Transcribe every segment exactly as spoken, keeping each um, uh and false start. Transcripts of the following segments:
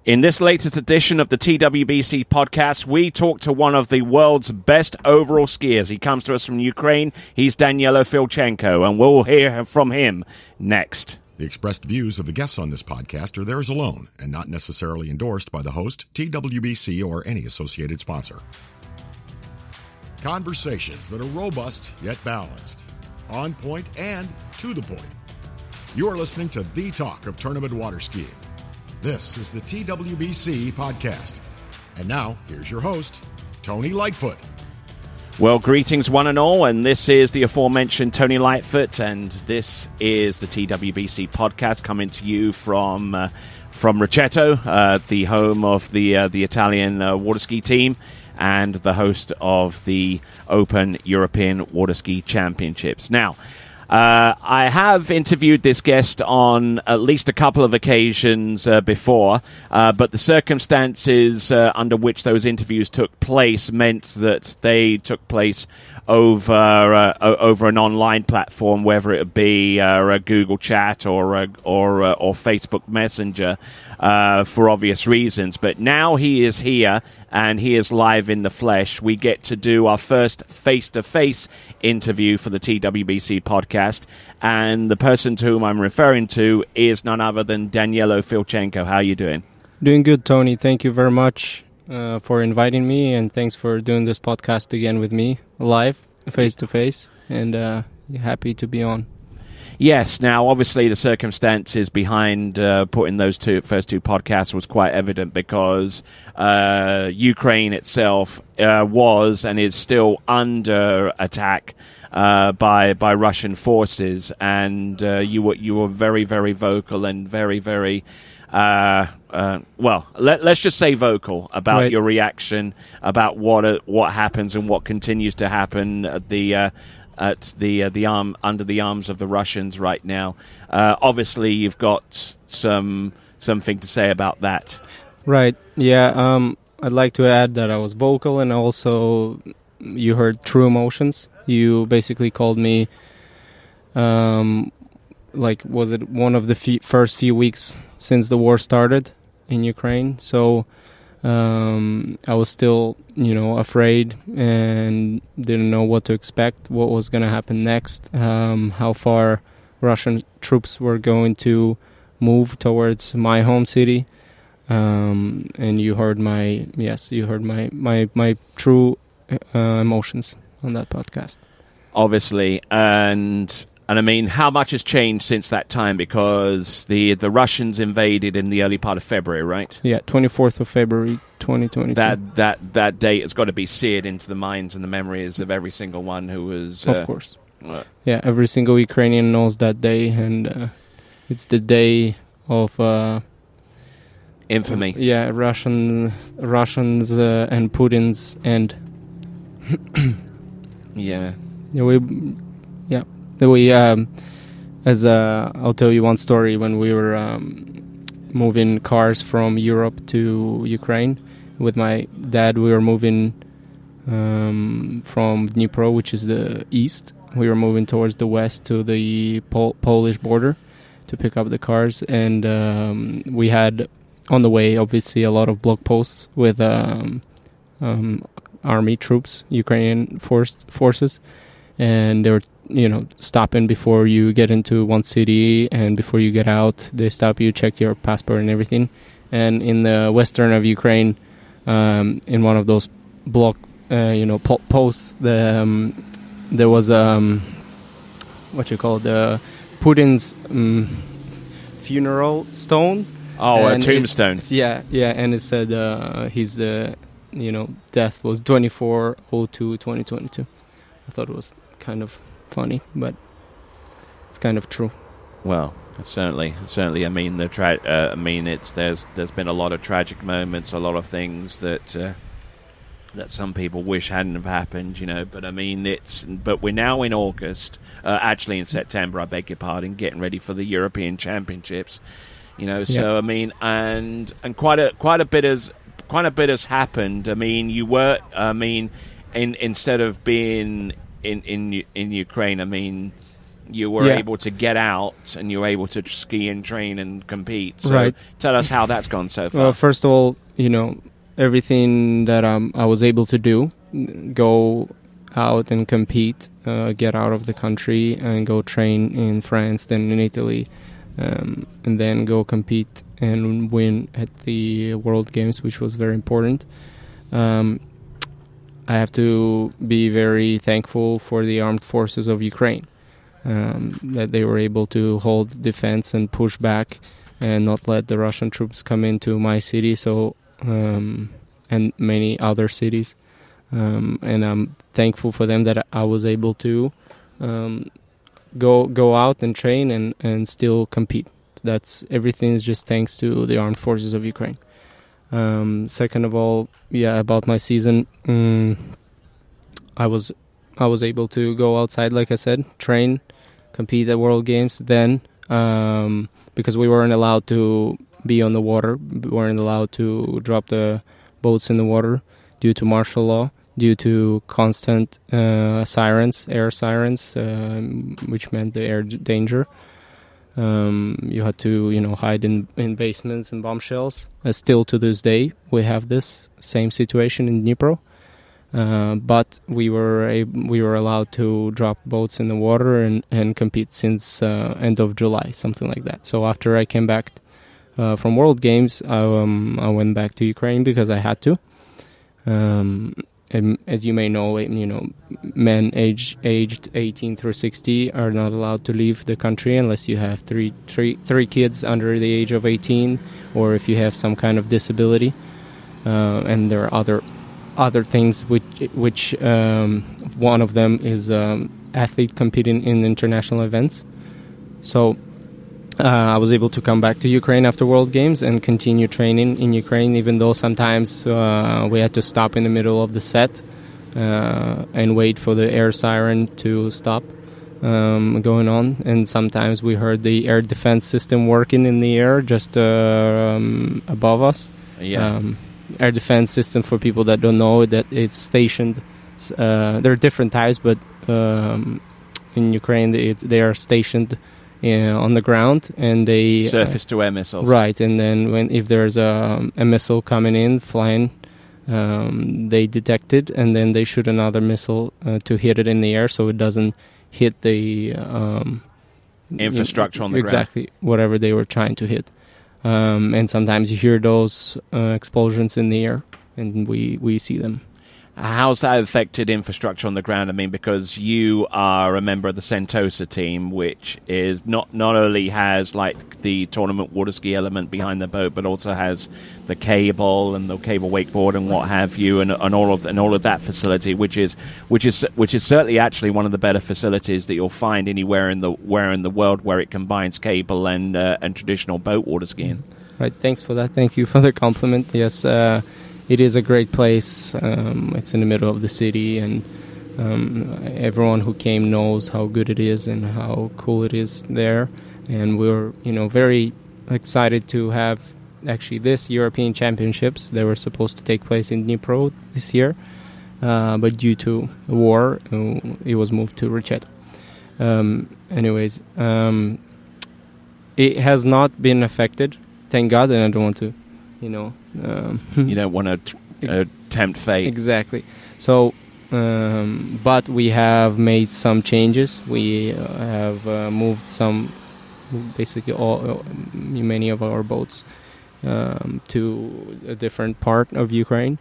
In this latest edition of the T W B C podcast, we talk to one of the world's best overall skiers. He comes to us from Ukraine. He's Danielo Filchenko, and we'll hear from him next. The expressed views of the guests on this podcast are theirs alone and not necessarily endorsed by the host, T W B C, or any associated sponsor. Conversations that are robust yet balanced, on point and to the point. You are listening to the talk of tournament water skiing. This is the T W B C podcast. And now, here's your host, Tony Lightfoot. Well, greetings one and all, and this is the aforementioned Tony Lightfoot, and this is the T W B C podcast coming to you from uh, from Rocchetto, uh, the home of the uh, the Italian uh, water ski team, and the host of the Open European Water Ski Championships. Now, Uh, I have interviewed this guest on at least a couple of occasions uh, before, uh, but the circumstances uh, under which those interviews took place meant that they took place over uh, over an online platform, whether it be uh, a Google Chat or a, or uh, or Facebook Messenger, uh, for obvious reasons. But now he is here and he is live in the flesh. We get to do our first face-to-face interview for the T W B C podcast, and the person to whom I'm referring to is none other than Danielo Filchenko. How are you doing? Doing good, Tony. Thank you very much uh, for inviting me, and thanks for doing this podcast again with me, live, face-to-face, and uh, happy to be on. Yes. Now, obviously, the circumstances behind uh, putting those two first two podcasts was quite evident because uh, Ukraine itself uh, was and is still under attack uh, by by Russian forces, and uh, you were you were very very vocal and very very. Uh, uh, well, let, let's just say vocal about right. your reaction about what uh, what happens and what continues to happen at the uh, at the uh, the arm under the arms of the Russians right now. Uh, obviously, you've got some something to say about that. Right. Yeah. Um, I'd like to add that I was vocal, and also you heard true emotions. You basically called me. Um, like, was it one of the fe- first few weeks since the war started in Ukraine? So um, I was still, you know, afraid and didn't know what to expect, what was going to happen next, um, how far Russian troops were going to move towards my home city. Um, and you heard my, yes, you heard my, my, my true uh, emotions on that podcast. Obviously, and... And I mean, how much has changed since that time? Because the the Russians invaded in the early part of February, right? Yeah, twenty-fourth of February, twenty twenty-two. That that that date has got to be seared into the minds and the memories of every single one who was. Uh, of course. Uh, yeah, every single Ukrainian knows that day, and uh, it's the day of uh, infamy. Yeah, Russian Russians uh, and Putin's end. yeah. Yeah, we. Yeah. We, um, as uh, I'll tell you one story. When we were um, moving cars from Europe to Ukraine with my dad, we were moving um, from Dnipro, which is the east. We were moving towards the west to the Pol- Polish border to pick up the cars, and um, we had on the way, obviously, a lot of block posts with um, um, army troops, Ukrainian force forces, and they were. You know, stopping before you get into one city, and before you get out, they stop you, check your passport and everything. And in the western of Ukraine, um, in one of those block, uh, you know, po- posts, the, um, there was um, what you call the Putin's um, funeral stone. Oh, and a tombstone. It, yeah, yeah, and it said uh, his, uh, you know, death was twenty-four oh two twenty twenty-two. I thought it was kind of funny, but it's kind of true. Well, it's certainly, certainly. I mean, the tra- uh, I mean, it's there's there's been a lot of tragic moments, a lot of things that uh, that some people wish hadn't have happened, you know. But I mean, it's but we're now in August, uh, actually in September. I beg your pardon, getting ready for the European Championships, you know. So yeah. I mean, and and quite a quite a bit has quite a bit has happened. I mean, you were, I mean, in instead of being in in in Ukraine, I mean, you were Yeah. able to get out and you were able to ski and train and compete. So Right. tell us how that's gone so far. Well, first of all, you know, everything that um, I was able to do, go out and compete, uh, get out of the country and go train in France, then in Italy, um, and then go compete and win at the World Games, which was very important. Um, I have to be very thankful for the armed forces of Ukraine, um, that they were able to hold defense and push back and not let the Russian troops come into my city, so um, and many other cities. Um, and I'm thankful for them that I was able to um, go go out and train and, and still compete. That's everything is just thanks to the armed forces of Ukraine. Um, second of all, yeah, about my season, um, I was I was able to go outside, like I said, train, compete at World Games. Then, um, because we weren't allowed to be on the water, we weren't allowed to drop the boats in the water due to martial law, due to constant uh, sirens, air sirens, um, which meant the air danger. Um, you had to, you know, hide in, in basements and bombshells. Uh, still to this day, we have this same situation in Dnipro. Uh, but we were ab- we were allowed to drop boats in the water and, and compete since uh, end of July, something like that. So after I came back uh, from World Games, I, um, I went back to Ukraine because I had to. Um, and as you may know, you know, men age, aged eighteen through sixty are not allowed to leave the country unless you have three, three, three kids under the age of eighteen, or if you have some kind of disability. Uh, and there are other other things, which which um, one of them is um, athlete competing in international events. So uh, I was able to come back to Ukraine after World Games and continue training in Ukraine, even though sometimes uh, we had to stop in the middle of the set uh, and wait for the air siren to stop um, going on. And sometimes we heard the air defense system working in the air just uh, um, above us. Yeah. Um, air defense system, for people that don't know, that it's stationed. Uh, there are different types, but um, in Ukraine they, they are stationed in, on the ground, and they surface to air missiles. Right, and then when if there's a, a missile coming in, flying, um, they detect it, and then they shoot another missile uh, to hit it in the air, so it doesn't hit the um, infrastructure on the exactly, ground. Exactly, whatever they were trying to hit. Um, and sometimes you hear those uh, explosions in the air, and we, we see them. How's that affected infrastructure on the ground? I mean, because you are a member of the Sentosa team, which is not not only has like the tournament water ski element behind the boat, but also has the cable and the cable wakeboard and what have you, and, and all of and all of that facility, which is which is which is certainly actually one of the better facilities that you'll find anywhere in the where in the world where it combines cable and uh, and traditional boat water skiing. Right. Thanks for that. Thank you for the compliment. Yes. Uh, It is a great place. Um, it's in the middle of the city, and um, everyone who came knows how good it is and how cool it is there. And we're, you know, very excited to have actually this European Championships. They were supposed to take place in Dnipro this year, uh, but due to the war, uh, it was moved to Receto. Um, anyways, um, it has not been affected, thank God, and I don't want to, you know. Um, you don't want to t- uh, tempt fate. Exactly. So, um, but we have made some changes. We uh, have uh, moved some, basically all, uh, many of our boats um, to a different part of Ukraine.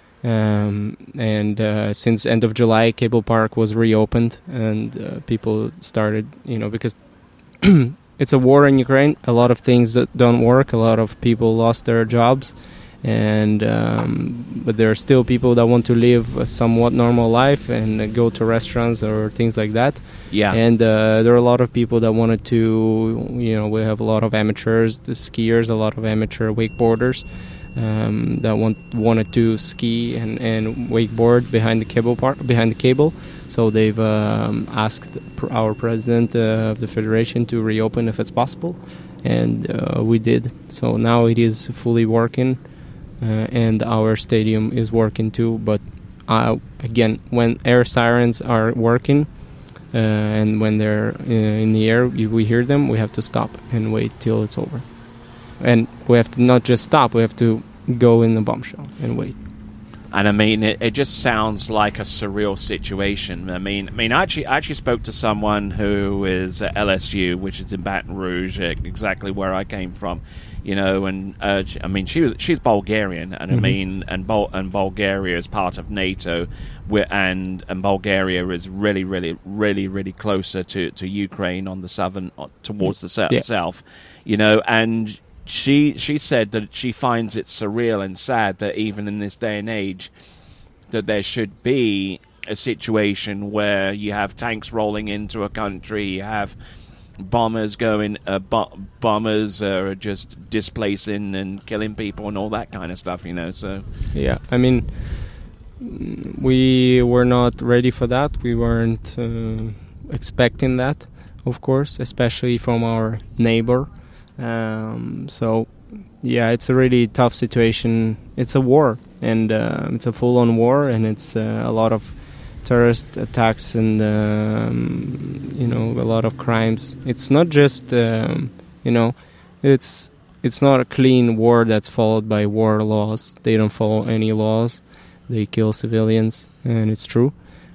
Um, and uh, since end of July, Cable Park was reopened, and uh, people started, you know, because it's a war in Ukraine. A lot of things that don't work. A lot of people lost their jobs, and um, but there are still people that want to live a somewhat normal life and uh, go to restaurants or things like that. Yeah. And uh, there are a lot of people that wanted to, you know, we have a lot of amateurs, the skiers, a lot of amateur wakeboarders um, that want wanted to ski and, and wakeboard behind the cable part, behind the cable. So they've um, asked our president uh, of the federation to reopen if it's possible, and uh, we did. So now it is fully working, uh, and our stadium is working too. But uh, again, when air sirens are working, uh, and when they're uh, in the air, we hear them. We have to stop and wait till it's over, and we have to not just stop. We have to go in the bombshell and wait. And I mean, it, it just sounds like a surreal situation. I mean, I mean, I actually, I actually spoke to someone who is at L S U, which is in Baton Rouge, exactly where I came from. You know, and uh, I mean, she was she's Bulgarian, and Mm-hmm. I mean, and Bul- and Bulgaria is part of NATO, and and Bulgaria is really, really, really, really closer to, to Ukraine on the southern, towards the south, Yeah. south. You know, and. She she said that she finds it surreal and sad that even in this day and age that there should be a situation where you have tanks rolling into a country, you have bombers going, uh, bo- bombers are just displacing and killing people and all that kind of stuff, you know. So Yeah, I mean, we were not ready for that. We weren't uh, expecting that, of course, especially from our neighbor. Um, so, yeah, it's a really tough situation. It's a war, and uh, it's a full-on war, and it's uh, a lot of terrorist attacks and, um, you know, a lot of crimes. It's not just, um, you know, it's it's not a clean war that's followed by war laws. They don't follow any laws. They kill civilians, and it's true.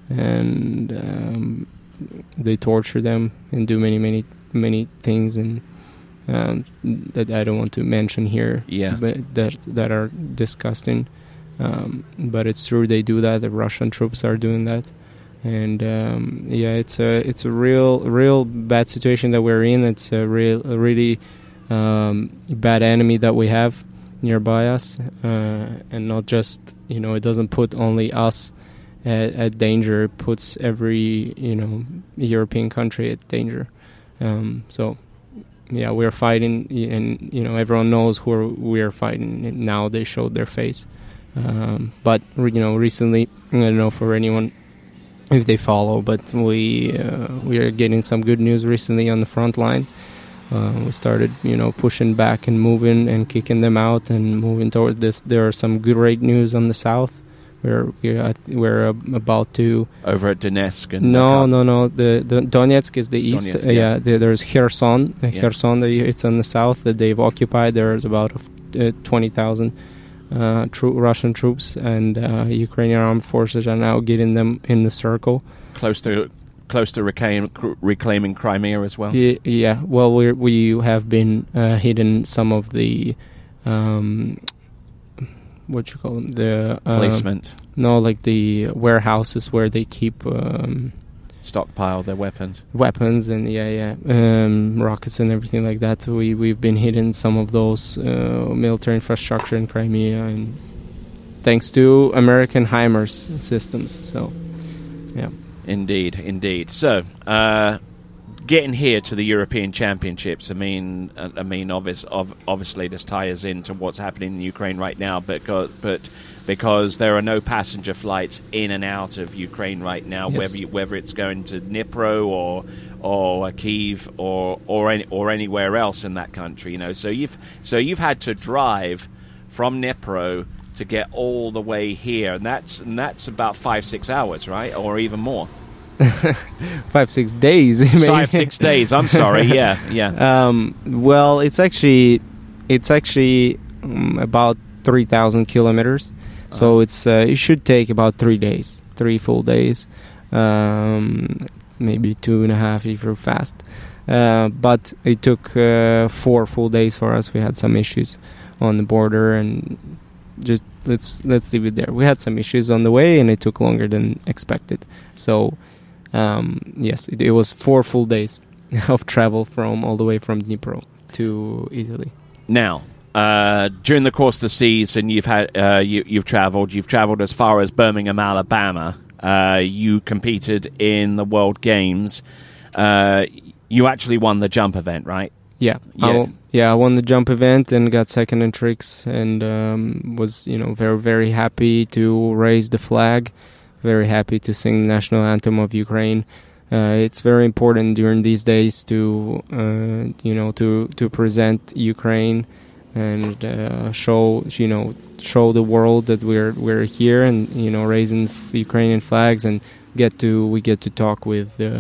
And um, they torture them and do many, many, many things, and Um, that I don't want to mention here, Yeah. but that that are disgusting. Um, but it's true, they do that. The Russian troops are doing that, and um, yeah, it's a it's a real real bad situation that we're in. It's a real a really um, bad enemy that we have nearby us, uh, and not just, you know, it doesn't put only us at, at danger. It puts every, you know, European country at danger. Um, so. Yeah, we're fighting, and, you know, everyone knows who we're fighting. And now they showed their face. Um, but, you know, recently, I don't know for anyone if they follow, but we uh, we are getting some good news recently on the front line. Uh, we started, you know, pushing back and moving and kicking them out and moving towards this. There are some great news on the south. We're we're, we're uh, about to over at Donetsk and no no no the, the Donetsk is the east. Donetsk, uh, yeah. yeah, there, there's Kherson. Uh, Yeah. Kherson, the, it's on the south that they've occupied. There's about uh, twenty thousand uh, tro- Russian troops, and uh, Ukrainian armed forces are now getting them in the circle. close to close to reclaim, reclaiming Crimea as well. Yeah, yeah. Well, we we have been uh, hitting some of the. Um, what you call them, the uh, Placement, no, like the warehouses where they keep um, stockpile their weapons. weapons and yeah, yeah, um, rockets and everything like that. We we've been hitting some of those uh, military infrastructure in Crimea, and thanks to American HIMARS systems. So, yeah, Indeed, indeed. So, uh, getting here to the European Championships, I mean, uh, I mean, obvious, ov- obviously, this ties into what's happening in Ukraine right now, but go, but because there are no passenger flights in and out of Ukraine right now, Yes. whether you, whether it's going to Dnipro or or uh, Kyiv or or any, or anywhere else in that country, you know. So you've so you've had to drive from Dnipro to get all the way here, and that's and that's about five six hours, right, or even more. five six days. Five six days. I'm sorry. Yeah, yeah. Um, well, it's actually it's actually um, about three thousand kilometers, so Uh-huh. it's uh, it should take about three days, three full days, um, maybe two and a half if you're fast. Uh, but it took uh, four full days for us. We had some issues on the border, and just let's let's leave it there. We had some issues on the way, and it took longer than expected. So. Um, yes, it, it was four full days of travel from all the way from Dnipro to Italy. Now, uh, during the course of the season, you've had uh, you, you've travelled. You've travelled as far as Birmingham, Alabama. Uh, you competed in the World Games. Uh, you actually won the jump event, right? Yeah, Yeah. I, w- yeah. I won the jump event and got second in tricks, and um, was you know very very happy to raise the flag. Very happy to sing the national anthem of Ukraine. Uh, it's very important during these days to, uh, you know, to, to present Ukraine and uh, show, you know, show the world that we're we're here, and you know, raising f- Ukrainian flags, and get to we get to talk with uh,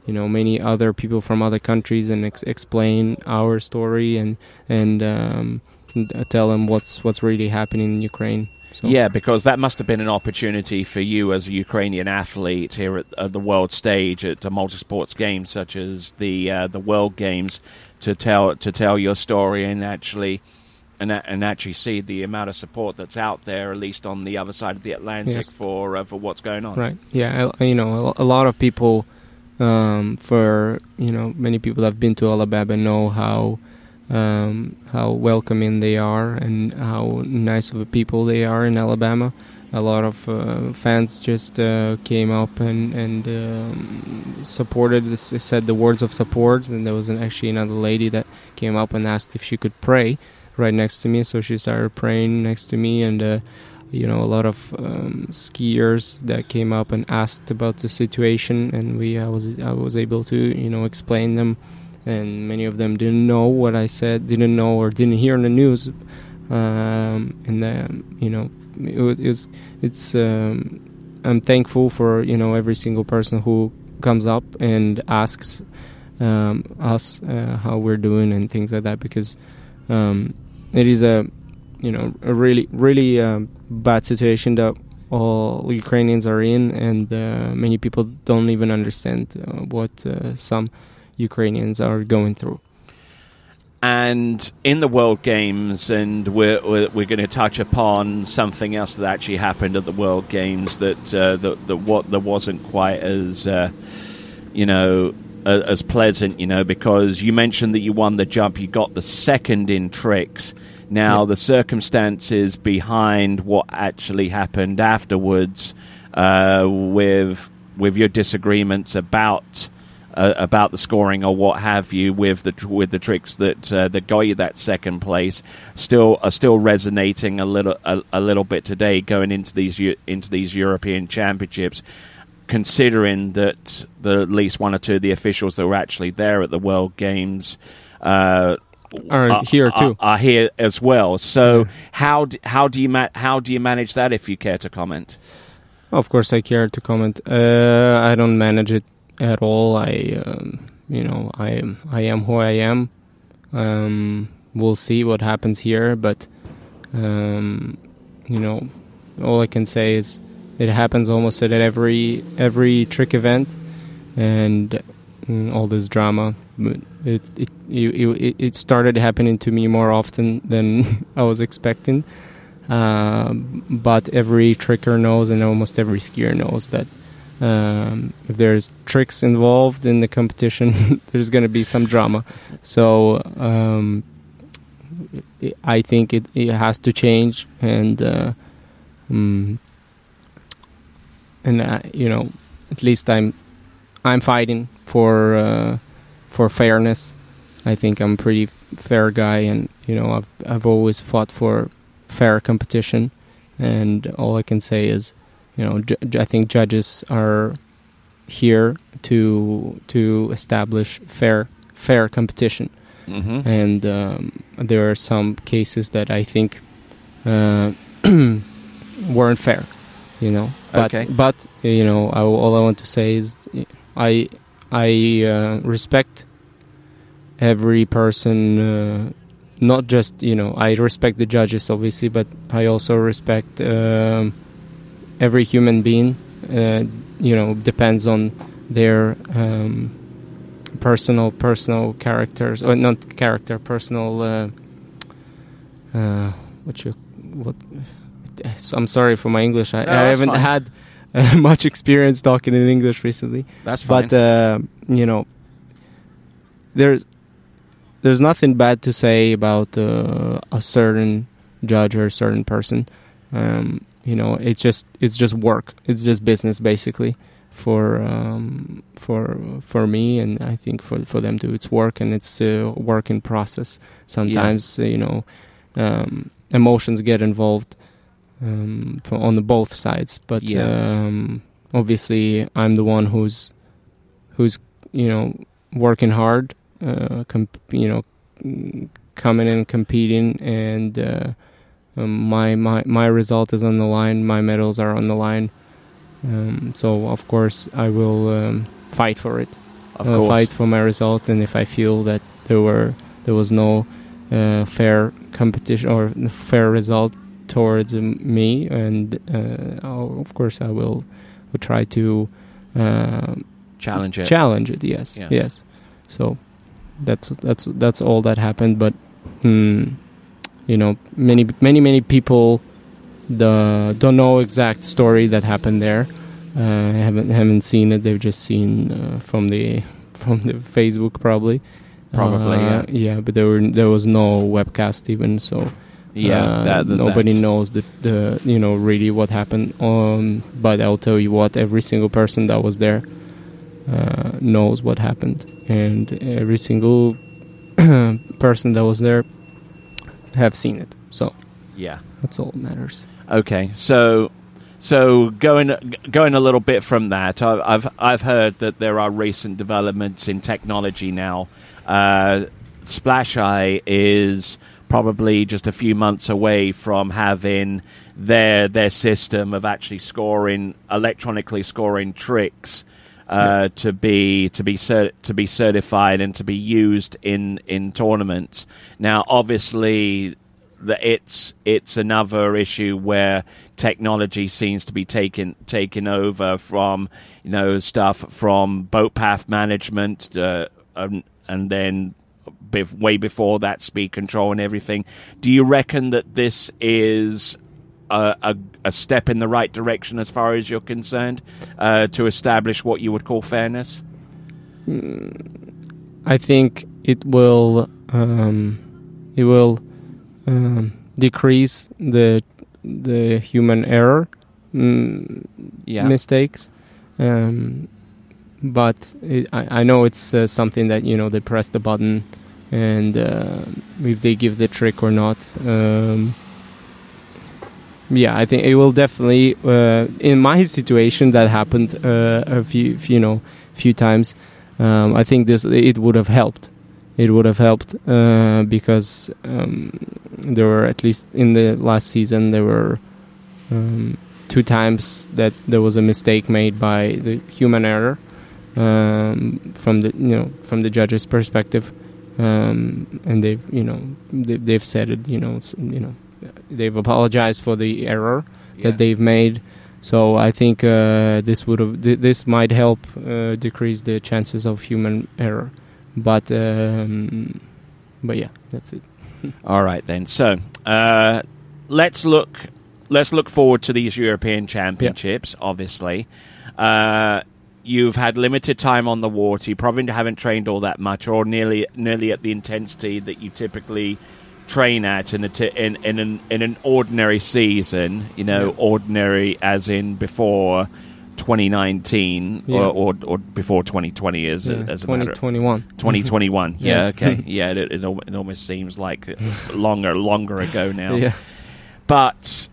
you know, many other people from other countries and ex- explain our story and and um, tell them what's what's really happening in Ukraine. So. Yeah, because that must have been an opportunity for you as a Ukrainian athlete here at, at the world stage at a multisports games such as the uh, the World Games to tell to tell your story and actually and and actually see the amount of support that's out there, at least on the other side of the Atlantic, yes. for uh, for what's going on. Right. Yeah. I, you know, a lot of people, um, for you know, many people that have been to Alabama know how. Um, how welcoming they are and how nice of a people they are in Alabama. A lot of uh, fans just uh, came up and, and um, supported, said the words of support, and there was an, actually another lady that came up and asked if she could pray right next to me, so she started praying next to me, and uh, you know, a lot of um, skiers that came up and asked about the situation, and we I was I was able to, you know, explain them. And many of them didn't know what I said, didn't know or didn't hear in the news. Um, and then, you know, it, it's, it's um, I'm thankful for, you know, every single person who comes up and asks um, us uh, how we're doing and things like that, because um, it is a, you know, a really, really um, bad situation that all Ukrainians are in, and uh, many people don't even understand uh, what uh, some Ukrainians are going through. And in the World Games, and we're we're, we're going to touch upon something else that actually happened at the World Games that uh, that, that what that wasn't quite as uh, you know uh, as pleasant, you know, because you mentioned that you won the jump, you got the second in tricks. Now yeah. the circumstances behind what actually happened afterwards, uh, with with your disagreements about. Uh, about the scoring or what have you, with the with the tricks that uh, that got you that second place, still are still resonating a little a, a little bit today, going into these into these European Championships. Considering that the at least one or two of the officials that were actually there at the World Games uh, are, are here too, are, are here as well. So yeah. how do, how do you ma- how do you manage that? If you care to comment, of course I care to comment. Uh, I don't manage it at all. I, um, you know, I I am who I am. Um, we'll see what happens here, but um, you know, all I can say is it happens almost at every every trick event, and mm, all this drama. It it it it started happening to me more often than I was expecting. Uh, but every tricker knows, and almost every skier knows that. Um, if there's tricks involved in the competition, there's going to be some drama. So um, it, I think it, it has to change, and uh, um, and uh, you know, at least I'm I'm fighting for uh, for fairness. I think I'm a pretty fair guy, and you know, I've I've always fought for fair competition, and all I can say is. You know, ju- I think judges are here to to establish fair fair competition, mm-hmm. and um, there are some cases that I think uh, weren't fair. You know, but okay. but you know, I, all I want to say is I I uh, respect every person. Uh, not just you know, I respect the judges obviously, but I also respect. Uh, Every human being, uh, you know, depends on their um, personal, personal characters, or not character, personal. Uh, uh, what you, what? So I'm sorry for my English. I, no, I haven't fine. had uh, much experience talking in English recently. That's fine. But uh, you know, there's there's nothing bad to say about uh, a certain judge or a certain person. Um, You know, it's just it's just work. It's just business, basically, for um, for for me, and I think for for them too. It's work, and it's a work in process. Sometimes yeah. uh, you know, um, emotions get involved um, for, on the both sides. But yeah. um, obviously, I'm the one who's who's you know working hard. Uh, comp- you know, coming and competing and. Uh, Um, my, my my result is on the line. My medals are on the line. Um, so of course I will um, fight for it. of uh, course. fight for my result, and if I feel that there were there was no uh, fair competition or fair result towards um, me, and uh, I'll, of course I will, will try to uh, challenge it. Challenge it, yes, yes, yes. So that's that's that's all that happened. But mm, you know, many many many people the don't know exact story that happened there. Uh, haven't haven't seen it. They've just seen uh, from the from the Facebook probably. Probably, uh, yeah. yeah. But there were there was no webcast even, so yeah, uh, that, that, nobody that's... knows the the you know really what happened. Um, but I'll tell you what, every single person that was there uh, knows what happened, and every single person that was there have seen it. So yeah, that's all that matters. Okay, so. So going going a little bit from that, I've I've heard that there are recent developments in technology now. Uh, Splash Eye is probably just a few months away from having their their system of actually scoring electronically scoring tricks uh, yeah. to be to be cert- to be certified and to be used in in tournaments. Now, obviously, that it's it's another issue where technology seems to be taken taken over from, you know, stuff from boat path management uh, um, and then bef- way before that, speed control and everything. Do you reckon that this is a, a, a step in the right direction as far as you're concerned uh, to establish what you would call fairness? I think it will um, it will. Um, decrease the the human error mm, yeah. mistakes, um, but it, I, I know it's uh, something that, you know, they press the button and uh, if they give the trick or not. Um, yeah, I think it will definitely. Uh, in my situation, that happened uh, a few, you know, few times. Um, I think this it would have helped. It would have helped uh, because um, there were, at least in the last season, there were um, two times that there was a mistake made by the human error um, from the you know from the judge's perspective, um, and they've you know they, they've said it you know you know they've apologized for the error yeah. that they've made. So I think uh, this would have th- this might help uh, decrease the chances of human error. But um, but yeah, that's it. All right then. So uh, let's look let's look forward to these European Championships. Yeah. Obviously, uh, you've had limited time on the water. You probably haven't trained all that much, or nearly nearly at the intensity that you typically train at in a t- in in an in an ordinary season. You know, yeah. ordinary as in before twenty nineteen yeah. or, or or before twenty twenty as yeah, a, as a twenty twenty-one. matter twenty twenty-one yeah, yeah. okay yeah it, it it almost seems like longer longer ago now. Yeah. But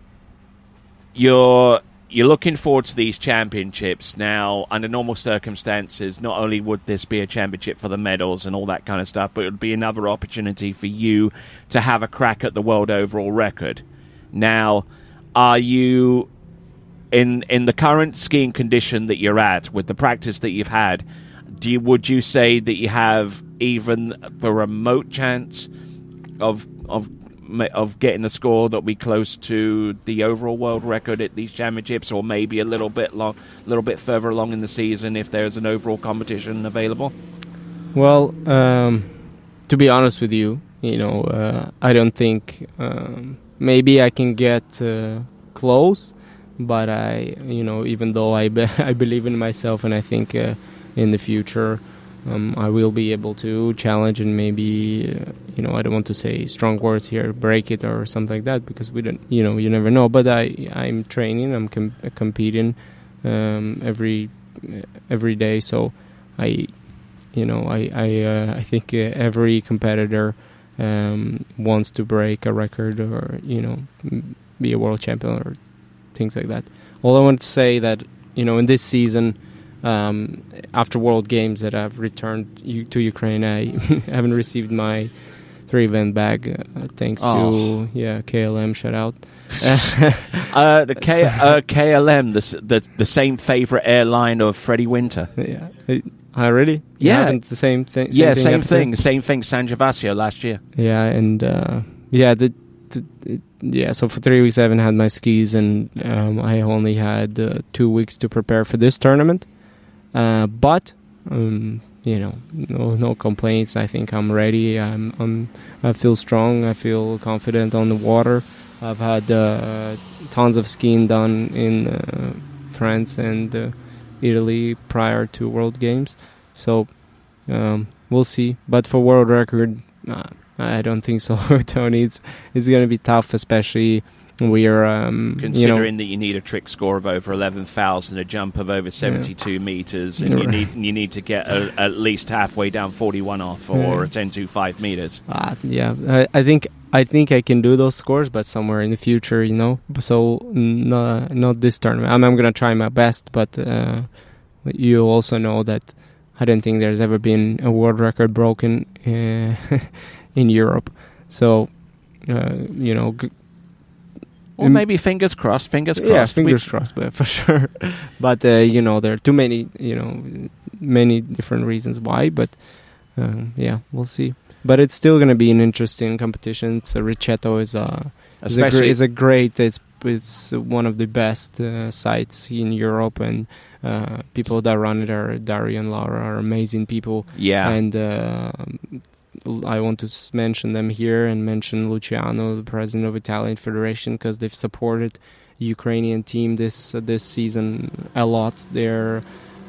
you're you're looking forward to these championships now. Under normal circumstances, not only would this be a championship for the medals and all that kind of stuff, but it would be another opportunity for you to have a crack at the world overall record. Now, are you In in the current skiing condition that you're at, with the practice that you've had, do you, would you say that you have even the remote chance of of of getting a score that will be close to the overall world record at these championships, or maybe a little bit long, little bit further along in the season if there's an overall competition available? Well, um, to be honest with you, you know, uh, I don't think um, maybe I can get uh, close. But I, you know, even though I, be, I believe in myself, and I think uh, in the future um, I will be able to challenge and maybe, uh, you know, I don't want to say strong words here, break it or something like that, because we don't, you know, you never know. But I, I'm training, I'm com- competing um, every every day, so I, you know, I I, uh, I think uh, every competitor um, wants to break a record or, you know, be a world champion or things like that. All I want to say that, you know, in this season, um, after World Games that I've returned to Ukraine, I haven't received my three event bag uh, thanks Oh. to yeah K L M. Shout out. uh, the K, uh, K L M, the, s- the the same favorite airline of Freddie Winter. Yeah. Uh, really? Yeah. Happened the same thing. yeah, thing same happened to- thing. Same thing. San Gervasio last year. Yeah, and uh, yeah, the, the, the yeah. So for three weeks, I haven't had my skis, and um, I only had uh, two weeks to prepare for this tournament. Uh, but um, you know, no no complaints. I think I'm ready. I'm, I'm I feel strong. I feel confident on the water. I've had uh, tons of skiing done in uh, France and uh, Italy prior to World Games, so um, we'll see. But for world record, uh, I don't think so, Tony. It's it's going to be tough, especially we're um, Considering you know, that you need a trick score of over eleven thousand, a jump of over seventy-two meters, and you Right. need you need to get a, at least halfway down forty-one off, or Yeah. a ten twenty-five meters. Uh, yeah, I, I think I think I can do those scores, but somewhere in the future, you know. So no, not this tournament. I'm, I'm gonna try my best, but uh, you also know that I don't think there's ever been a world record broken uh, in Europe. So uh, you know. G- Or maybe fingers crossed. Fingers crossed. Yeah, fingers We- crossed, but for sure. But uh, you know, there are too many, you know, many different reasons why. But um, yeah, we'll see. But it's still going to be an interesting competition. It's a Riccetto is a is a, Especially gre- is a great. It's it's one of the best uh, sites in Europe, and uh, people that run it are Dario and Laura are amazing people. yeah. And uh, I want to s- mention them here and mention Luciano, the president of Italian Federation, because they've supported Ukrainian team this uh, this season a lot. They're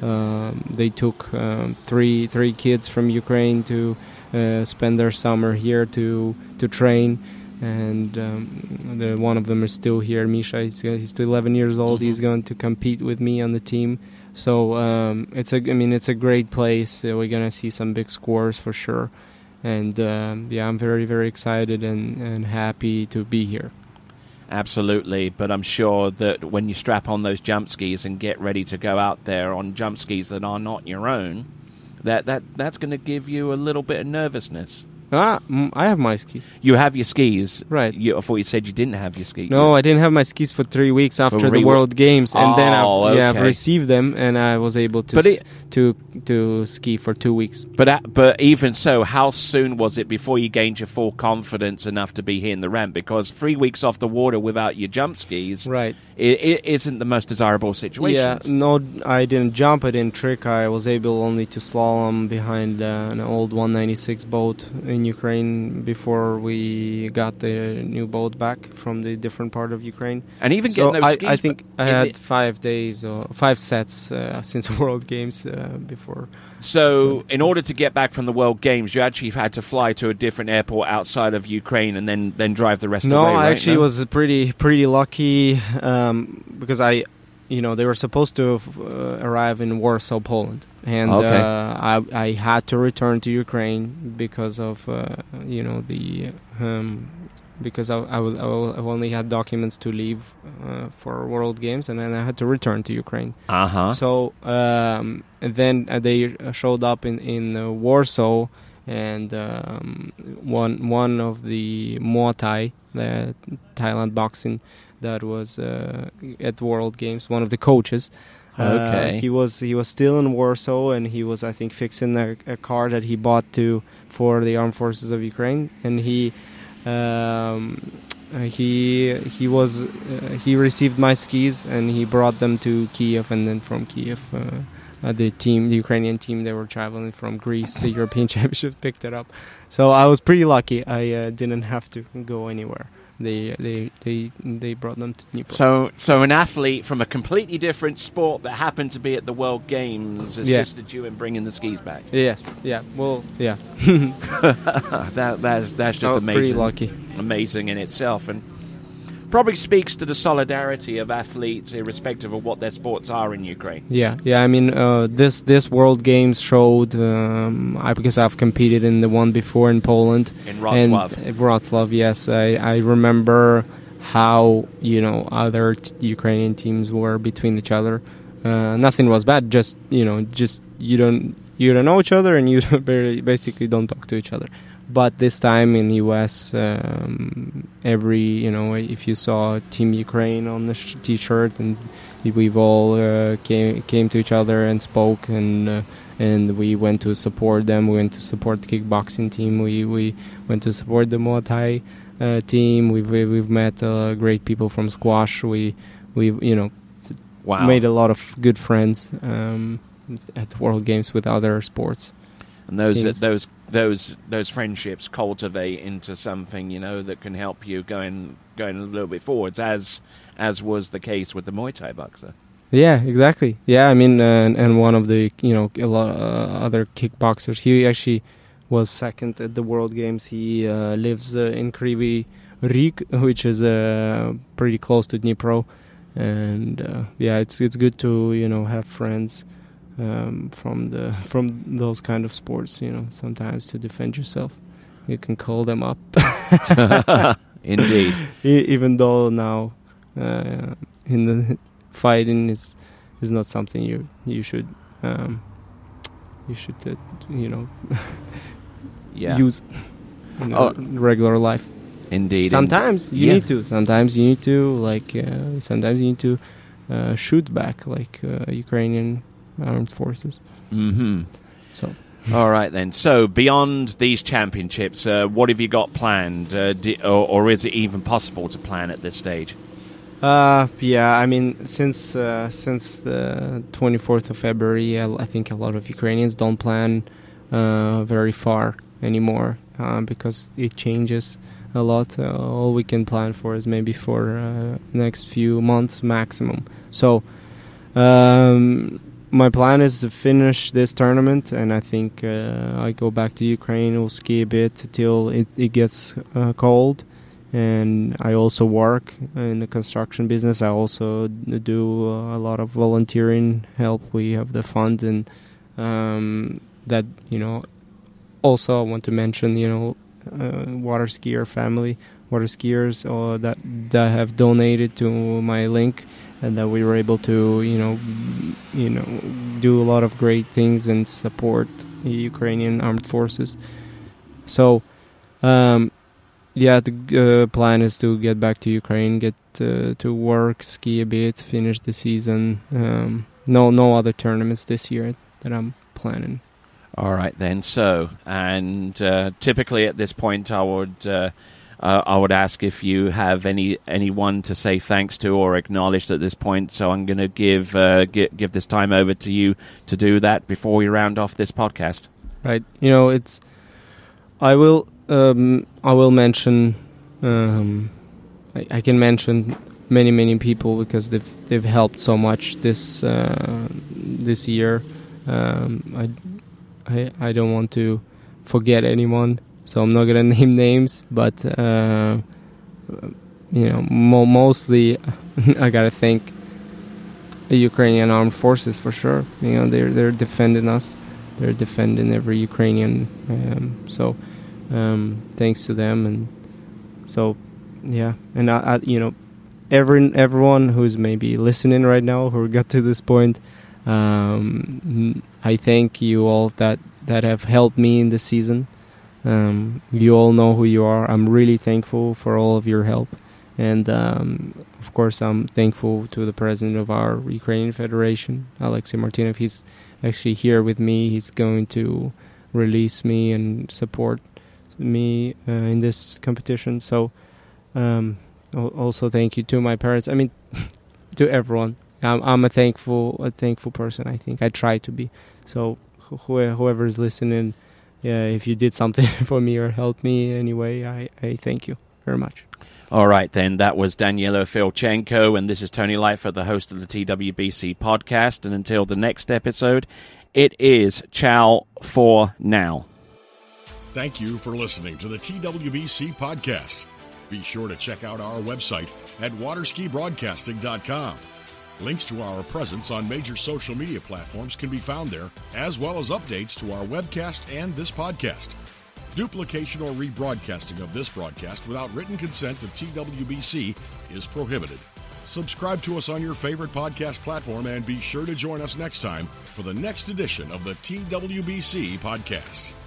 um, they took um, three three kids from Ukraine to uh, spend their summer here to to train, and um, the, one of them is still here. Misha, he's, he's still eleven years old. Mhm. He's going to compete with me on the team. So um, it's a I mean it's a great place. Uh, we're gonna see some big scores for sure. And um, yeah, I'm very, very excited and, and happy to be here. Absolutely, but I'm sure that when you strap on those jump skis and get ready to go out there on jump skis that are not your own, that, that that's going to give you a little bit of nervousness. Ah, mm, I have my skis. You have your skis. Right. You, I thought you said you didn't have your skis. No, I didn't have my skis for three weeks after re- the World Games, and then Oh, I've, yeah, I've okay. received them, and I was able to But s- it- to to ski for two weeks. But at, but even so, how soon was it before you gained your full confidence enough to be here in the ramp? Because three weeks off the water without your jump skis, Right. it, it isn't the most desirable situation. Yeah, no, I didn't jump. I didn't trick. I was able only to slalom behind uh, an old one ninety-six boat in Ukraine before we got the new boat back from the different part of Ukraine. And even So getting those I, skis. I think I in had the- five days or five sets uh, since World Games uh, before. So, in order to get back from the World Games, you actually had to fly to a different airport outside of Ukraine and then, then drive the rest No, of the way, I right? actually No? was pretty pretty lucky um, because I, you know, they were supposed to uh, arrive in Warsaw, Poland, and Okay. uh, I I had to return to Ukraine because of uh, you know the um, because I, I was I only had documents to leave uh, for World Games, and then I had to return to Ukraine. Uh-huh. So um, and then uh, they showed up in in uh, Warsaw, and um, one one of the Muay Thai, the Thailand boxing, that was uh, at World Games, one of the coaches. Okay. Uh, he was he was still in Warsaw, and he was I think fixing a, a car that he bought to for the armed forces of Ukraine, and he. Um, uh, he he was uh, he received my skis and he brought them to Kiev, and then from Kiev uh, uh, the team the Ukrainian team, they were traveling from Greece, the European Championship, picked it up. So I was pretty lucky. I uh, didn't have to go anywhere. They they they they brought them to Dnipro. So, so an athlete from a completely different sport that happened to be at the World Games assisted you in bringing the skis back. Yes, yeah, well, yeah. that that's that's just I was amazing. pretty lucky. Amazing in itself, and probably speaks to the solidarity of athletes, irrespective of what their sports are in Ukraine. Yeah, yeah. I mean, uh, this this World Games showed um, I because I've competed in the one before in Poland. In Wrocław. And, uh, Wrocław, yes. I, I remember how you know other t- Ukrainian teams were between each other. Uh, nothing was bad. Just you know, just you don't you don't know each other, and you don't barely, basically don't talk to each other. but this time in the U S, um, every, you know, if you saw Team Ukraine on the sh- t-shirt, and we've all uh, came came to each other and spoke, and uh, and we went to support them. We went to support the kickboxing team. We we went to support the Muay Thai uh, team. We've we've met uh, great people from squash. We we you know wow. made a lot of good friends um, at the World Games with other sports. And those teams. those those those friendships cultivate into something, you know, that can help you going going a little bit forwards, as as was the case with the Muay Thai boxer. Yeah, exactly. Yeah, I mean, uh, and, and one of the, you know, a lot uh, other kickboxers, he actually was second at the World Games. He uh, lives uh, in Kryvyi Rih, which is uh, pretty close to Dnipro, and uh, yeah, it's it's good to, you know, have friends um, from the from those kind of sports. You know, sometimes to defend yourself, you can call them up. Indeed. E- even though now uh, in the fighting is is not something you you should um, you should uh, you know yeah. use in Oh. regular life. Indeed. Sometimes you yeah. need to. Sometimes you need to like. Uh, sometimes you need to uh, shoot back, like uh, Ukrainian armed forces. Mm-hmm. So. All right then. So beyond these championships, uh, what have you got planned, uh, di- or, or is it even possible to plan at this stage? Uh, yeah, I mean, since uh, since the twenty-fourth of February, I, I think a lot of Ukrainians don't plan uh, very far anymore uh, because it changes a lot. Uh, all we can plan for is maybe for uh, next few months maximum. So, um, my plan is to finish this tournament, and I think uh, I go back to Ukraine. We'll ski a bit till it, it gets uh, cold. And I also work in the construction business. I also do a lot of volunteering help. We have the fund, and um, that, you know, also I want to mention, you know, uh, water skier family, water skiers uh, that that have donated to my link, and that we were able to, you know, you know, do a lot of great things and support the Ukrainian armed forces. So. Um, Yeah, the uh, plan is to get back to Ukraine, get uh, to work, ski a bit, finish the season. Um, no, no other tournaments this year that I'm planning. All right then. So, and uh, typically at this point, I would uh, uh, I would ask if you have any anyone to say thanks to or acknowledged at this point. So I'm going to give uh, give give this time over to you to do that before we round off this podcast. Right. You know, it's. I will. Um, I will mention. Um, I, I can mention many, many people because they've they've helped so much this uh, this year. Um, I, I I don't want to forget anyone, so I'm not gonna name names. But uh, you know, mo- mostly I gotta thank the Ukrainian armed forces for sure. You know, they're they're defending us. They're defending every Ukrainian. Um, so. Um, thanks to them, and so yeah, and I, I, you know, every everyone who's maybe listening right now who got to this point, um, I thank you all that that have helped me in this season. Um, you all know who you are. I'm really thankful for all of your help, and um, of course, I'm thankful to the president of our Ukrainian Federation, Alexei Martynov. He's actually here with me. He's going to release me and support me uh, in this competition. So um, also thank you to my parents. I mean, to everyone. I'm, I'm a thankful, a thankful person. I think I try to be. So wh- whoever is listening, yeah, if you did something for me or helped me anyway, I, I thank you very much. All right, then. That was Daniilo Filchenko, and this is Tony Lightfoot, the host of the T W B C podcast. And until the next episode, it is ciao for now. Thank you for listening to the T W B C podcast. Be sure to check out our website at waterski broadcasting dot com. Links to our presence on major social media platforms can be found there, as well as updates to our webcast and this podcast. Duplication or rebroadcasting of this broadcast without written consent of T W B C is prohibited. Subscribe to us on your favorite podcast platform and be sure to join us next time for the next edition of the T W B C podcast.